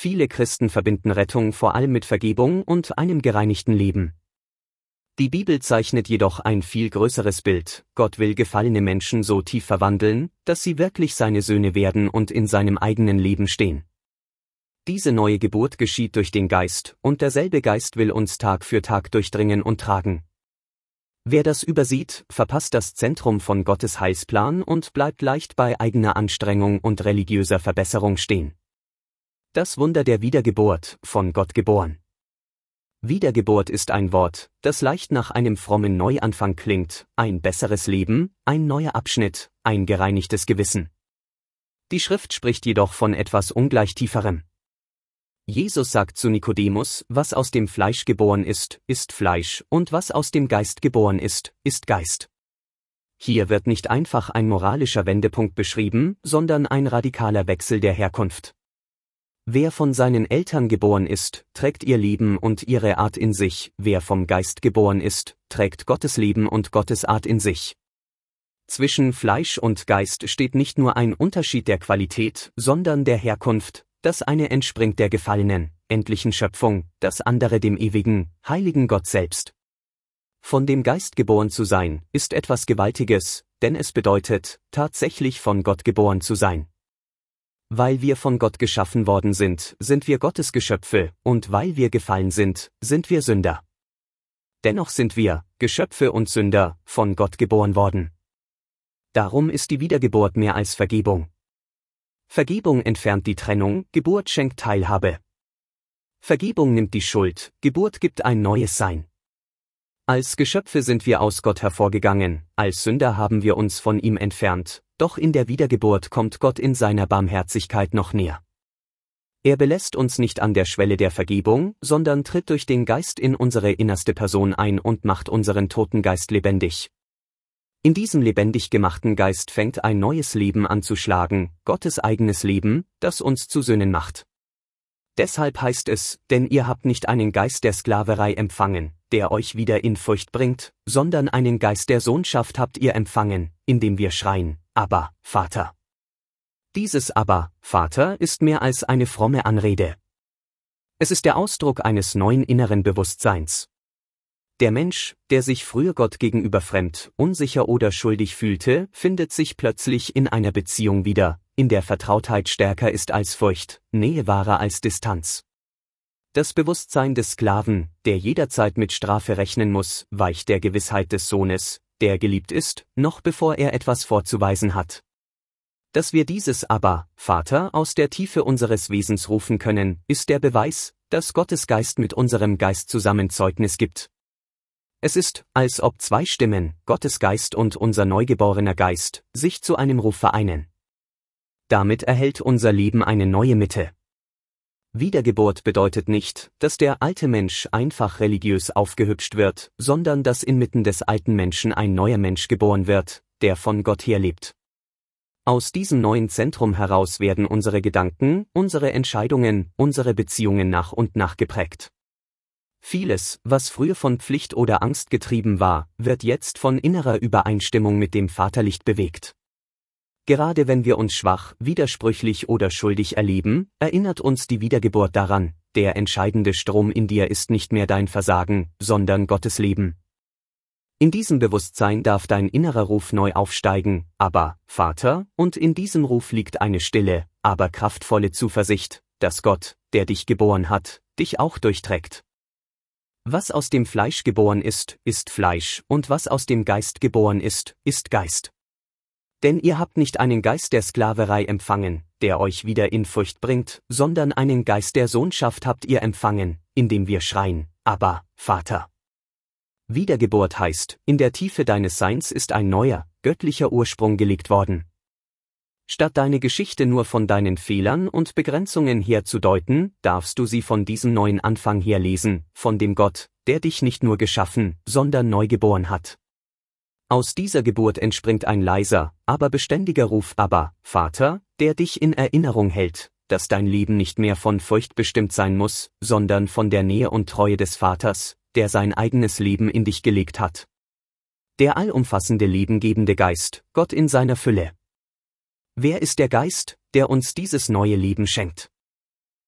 Viele Christen verbinden Rettung vor allem mit Vergebung und einem gereinigten Leben. Die Bibel zeichnet jedoch ein viel größeres Bild. Gott will gefallene Menschen so tief verwandeln, dass sie wirklich seine Söhne werden und in seinem eigenen Leben stehen. Diese neue Geburt geschieht durch den Geist, und derselbe Geist will uns Tag für Tag durchdringen und tragen. Wer das übersieht, verpasst das Zentrum von Gottes Heilsplan und bleibt leicht bei eigener Anstrengung und religiöser Verbesserung stehen. Das Wunder der Wiedergeburt, von Gott geboren. Wiedergeburt ist ein Wort, das leicht nach einem frommen Neuanfang klingt, ein besseres Leben, ein neuer Abschnitt, ein gereinigtes Gewissen. Die Schrift spricht jedoch von etwas ungleich Tieferem. Jesus sagt zu Nikodemus, was aus dem Fleisch geboren ist, ist Fleisch, und was aus dem Geist geboren ist, ist Geist. Hier wird nicht einfach ein moralischer Wendepunkt beschrieben, sondern ein radikaler Wechsel der Herkunft. Wer von seinen Eltern geboren ist, trägt ihr Leben und ihre Art in sich, wer vom Geist geboren ist, trägt Gottes Leben und Gottes Art in sich. Zwischen Fleisch und Geist steht nicht nur ein Unterschied der Qualität, sondern der Herkunft. Das eine entspringt der gefallenen, endlichen Schöpfung, das andere dem ewigen, heiligen Gott selbst. Von dem Geist geboren zu sein, ist etwas Gewaltiges, denn es bedeutet, tatsächlich von Gott geboren zu sein. Weil wir von Gott geschaffen worden sind, sind wir Gottes Geschöpfe, und weil wir gefallen sind, sind wir Sünder. Dennoch sind wir, Geschöpfe und Sünder, von Gott geboren worden. Darum ist die Wiedergeburt mehr als Vergebung. Vergebung entfernt die Trennung, Geburt schenkt Teilhabe. Vergebung nimmt die Schuld, Geburt gibt ein neues Sein. Als Geschöpfe sind wir aus Gott hervorgegangen, als Sünder haben wir uns von ihm entfernt, doch in der Wiedergeburt kommt Gott in seiner Barmherzigkeit noch näher. Er belässt uns nicht an der Schwelle der Vergebung, sondern tritt durch den Geist in unsere innerste Person ein und macht unseren toten Geist lebendig. In diesem lebendig gemachten Geist fängt ein neues Leben an zu schlagen, Gottes eigenes Leben, das uns zu Söhnen macht. Deshalb heißt es, denn ihr habt nicht einen Geist der Sklaverei empfangen, der euch wieder in Furcht bringt, sondern einen Geist der Sohnschaft habt ihr empfangen, indem wir schreien, Abba, Vater. Dieses Abba, Vater ist mehr als eine fromme Anrede. Es ist der Ausdruck eines neuen inneren Bewusstseins. Der Mensch, der sich früher Gott gegenüber fremd, unsicher oder schuldig fühlte, findet sich plötzlich in einer Beziehung wieder, in der Vertrautheit stärker ist als Furcht, Nähe wahrer als Distanz. Das Bewusstsein des Sklaven, der jederzeit mit Strafe rechnen muss, weicht der Gewissheit des Sohnes, der geliebt ist, noch bevor er etwas vorzuweisen hat. Dass wir dieses Abba, Vater, aus der Tiefe unseres Wesens rufen können, ist der Beweis, dass Gottes Geist mit unserem Geist zusammen Zeugnis gibt. Es ist, als ob zwei Stimmen, Gottes Geist und unser neugeborener Geist, sich zu einem Ruf vereinen. Damit erhält unser Leben eine neue Mitte. Wiedergeburt bedeutet nicht, dass der alte Mensch einfach religiös aufgehübscht wird, sondern dass inmitten des alten Menschen ein neuer Mensch geboren wird, der von Gott her lebt. Aus diesem neuen Zentrum heraus werden unsere Gedanken, unsere Entscheidungen, unsere Beziehungen nach und nach geprägt. Vieles, was früher von Pflicht oder Angst getrieben war, wird jetzt von innerer Übereinstimmung mit dem Vaterlicht bewegt. Gerade wenn wir uns schwach, widersprüchlich oder schuldig erleben, erinnert uns die Wiedergeburt daran, der entscheidende Strom in dir ist nicht mehr dein Versagen, sondern Gottes Leben. In diesem Bewusstsein darf dein innerer Ruf neu aufsteigen, aber, Vater, und in diesem Ruf liegt eine stille, aber kraftvolle Zuversicht, dass Gott, der dich geboren hat, dich auch durchträgt. Was aus dem Fleisch geboren ist, ist Fleisch, und was aus dem Geist geboren ist, ist Geist. Denn ihr habt nicht einen Geist der Sklaverei empfangen, der euch wieder in Furcht bringt, sondern einen Geist der Sohnschaft habt ihr empfangen, indem wir schreien, Abba, Vater. Wiedergeburt heißt, in der Tiefe deines Seins ist ein neuer, göttlicher Ursprung gelegt worden. Statt deine Geschichte nur von deinen Fehlern und Begrenzungen her zu deuten, darfst du sie von diesem neuen Anfang her lesen, von dem Gott, der dich nicht nur geschaffen, sondern neu geboren hat. Aus dieser Geburt entspringt ein leiser, aber beständiger Ruf Abba, Vater, der dich in Erinnerung hält, dass dein Leben nicht mehr von Furcht bestimmt sein muss, sondern von der Nähe und Treue des Vaters, der sein eigenes Leben in dich gelegt hat. Der allumfassende lebengebende Geist, Gott in seiner Fülle. Wer ist der Geist, der uns dieses neue Leben schenkt?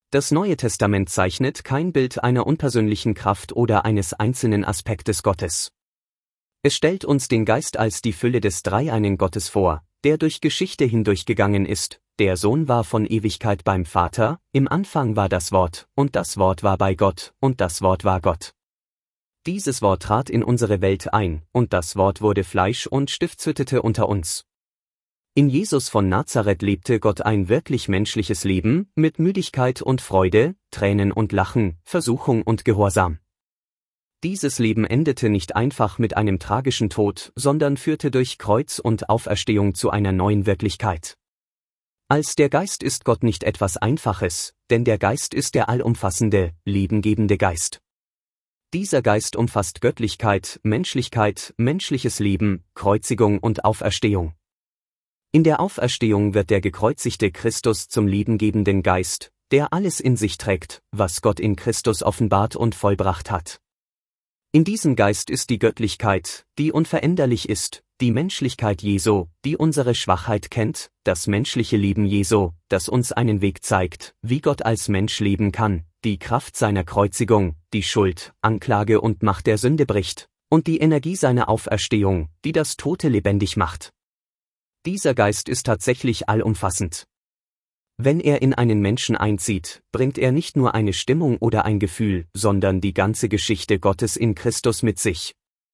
Das Neue Testament zeichnet kein Bild einer unpersönlichen Kraft oder eines einzelnen Aspektes Gottes. Es stellt uns den Geist als die Fülle des dreieinen Gottes vor, der durch Geschichte hindurchgegangen ist. Der Sohn war von Ewigkeit beim Vater, im Anfang war das Wort, und das Wort war bei Gott, und das Wort war Gott. Dieses Wort trat in unsere Welt ein, und das Wort wurde Fleisch und stiftshüttete unter uns. In Jesus von Nazareth lebte Gott ein wirklich menschliches Leben, mit Müdigkeit und Freude, Tränen und Lachen, Versuchung und Gehorsam. Dieses Leben endete nicht einfach mit einem tragischen Tod, sondern führte durch Kreuz und Auferstehung zu einer neuen Wirklichkeit. Als der Geist ist Gott nicht etwas Einfaches, denn der Geist ist der allumfassende, lebengebende Geist. Dieser Geist umfasst Göttlichkeit, Menschlichkeit, menschliches Leben, Kreuzigung und Auferstehung. In der Auferstehung wird der gekreuzigte Christus zum lebengebenden Geist, der alles in sich trägt, was Gott in Christus offenbart und vollbracht hat. In diesem Geist ist die Göttlichkeit, die unveränderlich ist, die Menschlichkeit Jesu, die unsere Schwachheit kennt, das menschliche Leben Jesu, das uns einen Weg zeigt, wie Gott als Mensch leben kann, die Kraft seiner Kreuzigung, die Schuld, Anklage und Macht der Sünde bricht, und die Energie seiner Auferstehung, die das Tote lebendig macht. Dieser Geist ist tatsächlich allumfassend. Wenn er in einen Menschen einzieht, bringt er nicht nur eine Stimmung oder ein Gefühl, sondern die ganze Geschichte Gottes in Christus mit sich.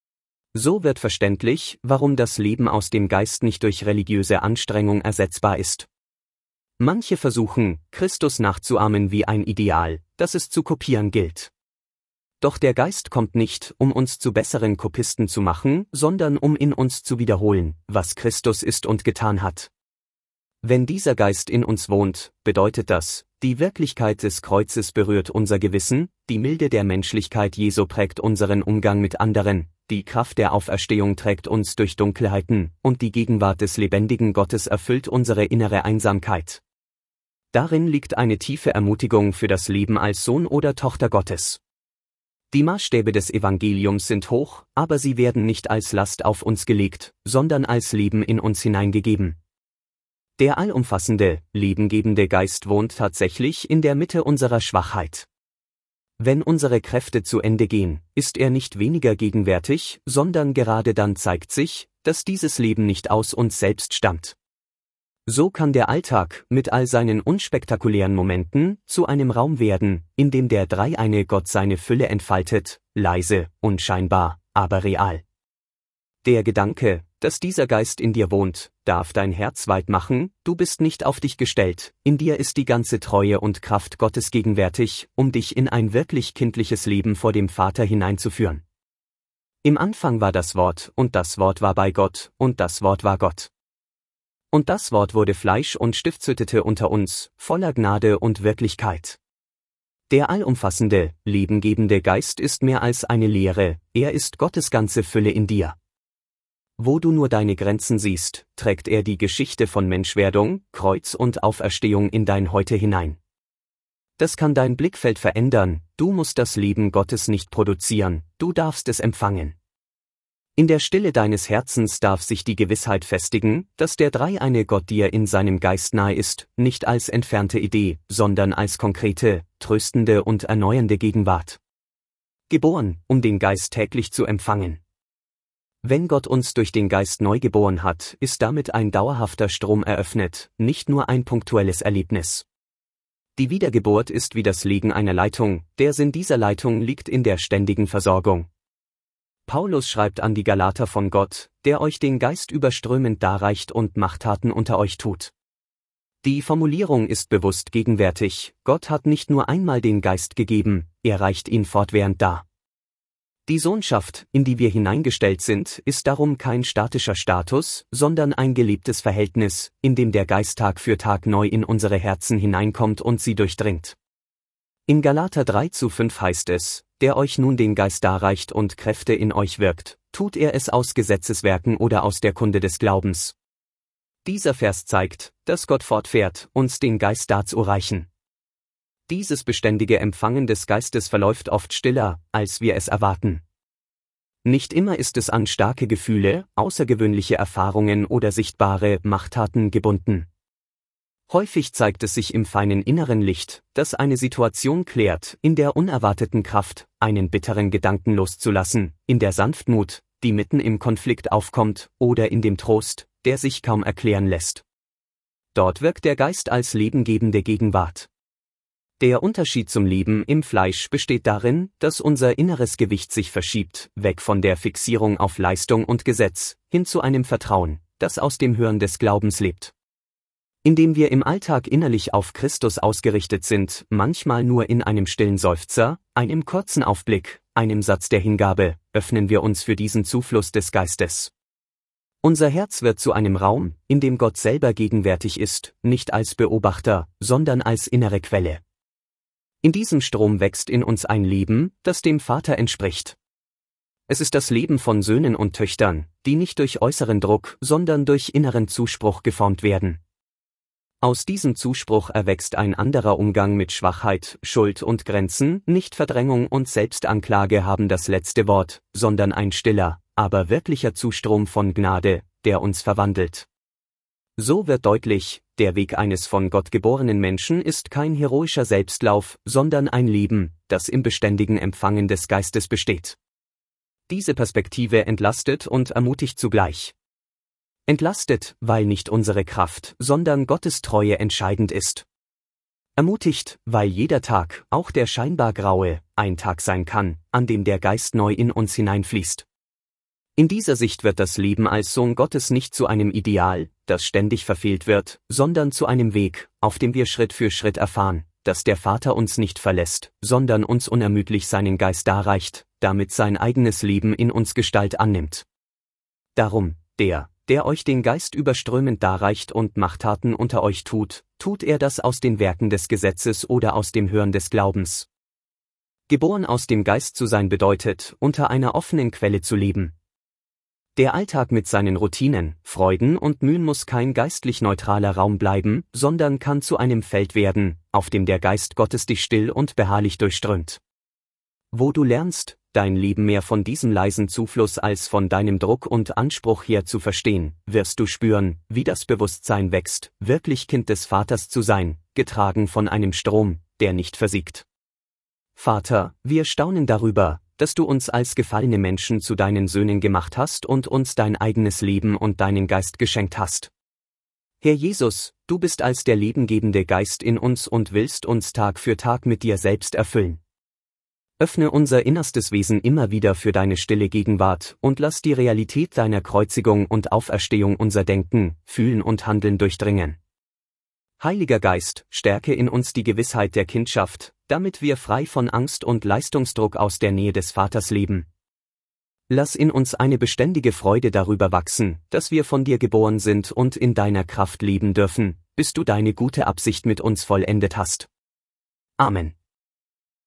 So wird verständlich, warum das Leben aus dem Geist nicht durch religiöse Anstrengung ersetzbar ist. Manche versuchen, Christus nachzuahmen wie ein Ideal, das es zu kopieren gilt. Doch der Geist kommt nicht, um uns zu besseren Kopisten zu machen, sondern um in uns zu wiederholen, was Christus ist und getan hat. Wenn dieser Geist in uns wohnt, bedeutet das, die Wirklichkeit des Kreuzes berührt unser Gewissen, die Milde der Menschlichkeit Jesu prägt unseren Umgang mit anderen, die Kraft der Auferstehung trägt uns durch Dunkelheiten, und die Gegenwart des lebendigen Gottes erfüllt unsere innere Einsamkeit. Darin liegt eine tiefe Ermutigung für das Leben als Sohn oder Tochter Gottes. Die Maßstäbe des Evangeliums sind hoch, aber sie werden nicht als Last auf uns gelegt, sondern als Leben in uns hineingegeben. Der allumfassende, lebengebende Geist wohnt tatsächlich in der Mitte unserer Schwachheit. Wenn unsere Kräfte zu Ende gehen, ist er nicht weniger gegenwärtig, sondern gerade dann zeigt sich, dass dieses Leben nicht aus uns selbst stammt. So kann der Alltag, mit all seinen unspektakulären Momenten, zu einem Raum werden, in dem der dreieine Gott seine Fülle entfaltet, leise, unscheinbar, aber real. Der Gedanke, dass dieser Geist in dir wohnt, darf dein Herz weit machen, du bist nicht auf dich gestellt, in dir ist die ganze Treue und Kraft Gottes gegenwärtig, um dich in ein wirklich kindliches Leben vor dem Vater hineinzuführen. Im Anfang war das Wort, und das Wort war bei Gott, und das Wort war Gott. Und das Wort wurde Fleisch und stiftshüttete unter uns, voller Gnade und Wirklichkeit. Der allumfassende, lebengebende Geist ist mehr als eine Lehre, er ist Gottes ganze Fülle in dir. Wo du nur deine Grenzen siehst, trägt er die Geschichte von Menschwerdung, Kreuz und Auferstehung in dein Heute hinein. Das kann dein Blickfeld verändern, du musst das Leben Gottes nicht produzieren, du darfst es empfangen. In der Stille deines Herzens darf sich die Gewissheit festigen, dass der dreieine Gott dir in seinem Geist nahe ist, nicht als entfernte Idee, sondern als konkrete, tröstende und erneuernde Gegenwart. Geboren, um den Geist täglich zu empfangen. Wenn Gott uns durch den Geist neu geboren hat, ist damit ein dauerhafter Strom eröffnet, nicht nur ein punktuelles Erlebnis. Die Wiedergeburt ist wie das Legen einer Leitung, der Sinn dieser Leitung liegt in der ständigen Versorgung. Paulus schreibt an die Galater von Gott, der euch den Geist überströmend darreicht und Machttaten unter euch tut. Die Formulierung ist bewusst gegenwärtig, Gott hat nicht nur einmal den Geist gegeben, er reicht ihn fortwährend dar. Die Sohnschaft, in die wir hineingestellt sind, ist darum kein statischer Status, sondern ein gelebtes Verhältnis, in dem der Geist Tag für Tag neu in unsere Herzen hineinkommt und sie durchdringt. In Galater 3:5 heißt es, der euch nun den Geist darreicht und Kräfte in euch wirkt, tut er es aus Gesetzeswerken oder aus der Kunde des Glaubens. Dieser Vers zeigt, dass Gott fortfährt, uns den Geist darzureichen. Dieses beständige Empfangen des Geistes verläuft oft stiller, als wir es erwarten. Nicht immer ist es an starke Gefühle, außergewöhnliche Erfahrungen oder sichtbare Machttaten gebunden. Häufig zeigt es sich im feinen inneren Licht, das eine Situation klärt, in der unerwarteten Kraft, einen bitteren Gedanken loszulassen, in der Sanftmut, die mitten im Konflikt aufkommt, oder in dem Trost, der sich kaum erklären lässt. Dort wirkt der Geist als lebengebende Gegenwart. Der Unterschied zum Leben im Fleisch besteht darin, dass unser inneres Gewicht sich verschiebt, weg von der Fixierung auf Leistung und Gesetz, hin zu einem Vertrauen, das aus dem Hören des Glaubens lebt. Indem wir im Alltag innerlich auf Christus ausgerichtet sind, manchmal nur in einem stillen Seufzer, einem kurzen Aufblick, einem Satz der Hingabe, öffnen wir uns für diesen Zufluss des Geistes. Unser Herz wird zu einem Raum, in dem Gott selber gegenwärtig ist, nicht als Beobachter, sondern als innere Quelle. In diesem Strom wächst in uns ein Leben, das dem Vater entspricht. Es ist das Leben von Söhnen und Töchtern, die nicht durch äußeren Druck, sondern durch inneren Zuspruch geformt werden. Aus diesem Zuspruch erwächst ein anderer Umgang mit Schwachheit, Schuld und Grenzen, nicht Verdrängung und Selbstanklage haben das letzte Wort, sondern ein stiller, aber wirklicher Zustrom von Gnade, der uns verwandelt. So wird deutlich, der Weg eines von Gott geborenen Menschen ist kein heroischer Selbstlauf, sondern ein Leben, das im beständigen Empfangen des Geistes besteht. Diese Perspektive entlastet und ermutigt zugleich. Entlastet, weil nicht unsere Kraft, sondern Gottes Treue entscheidend ist. Ermutigt, weil jeder Tag, auch der scheinbar graue, ein Tag sein kann, an dem der Geist neu in uns hineinfließt. In dieser Sicht wird das Leben als Sohn Gottes nicht zu einem Ideal, das ständig verfehlt wird, sondern zu einem Weg, auf dem wir Schritt für Schritt erfahren, dass der Vater uns nicht verlässt, sondern uns unermüdlich seinen Geist darreicht, damit sein eigenes Leben in uns Gestalt annimmt. Darum, der euch den Geist überströmend darreicht und Machttaten unter euch tut er das aus den Werken des Gesetzes oder aus dem Hören des Glaubens. Geboren aus dem Geist zu sein bedeutet, unter einer offenen Quelle zu leben. Der Alltag mit seinen Routinen, Freuden und Mühen muss kein geistlich neutraler Raum bleiben, sondern kann zu einem Feld werden, auf dem der Geist Gottes dich still und beharrlich durchströmt. Wo du lernst, dein Leben mehr von diesem leisen Zufluss als von deinem Druck und Anspruch her zu verstehen, wirst du spüren, wie das Bewusstsein wächst, wirklich Kind des Vaters zu sein, getragen von einem Strom, der nicht versiegt. Vater, wir staunen darüber, dass du uns als gefallene Menschen zu deinen Söhnen gemacht hast und uns dein eigenes Leben und deinen Geist geschenkt hast. Herr Jesus, du bist als der lebengebende Geist in uns und willst uns Tag für Tag mit dir selbst erfüllen. Öffne unser innerstes Wesen immer wieder für deine stille Gegenwart und lass die Realität deiner Kreuzigung und Auferstehung unser Denken, Fühlen und Handeln durchdringen. Heiliger Geist, stärke in uns die Gewissheit der Kindschaft, damit wir frei von Angst und Leistungsdruck aus der Nähe des Vaters leben. Lass in uns eine beständige Freude darüber wachsen, dass wir von dir geboren sind und in deiner Kraft leben dürfen, bis du deine gute Absicht mit uns vollendet hast. Amen.